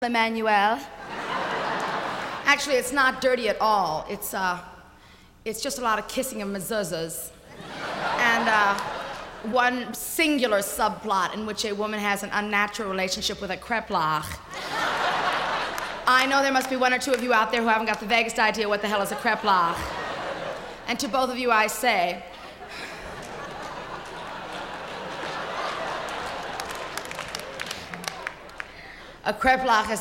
Emmanuel. Actually, it's not dirty at all. It's just a lot of kissing of mezuzahs. And one singular subplot in which a woman has an unnatural relationship with a kreplach. I know there must be one or two of you out there who haven't got the vaguest idea what the hell is a kreplach. And to both of you I say, a kreplach is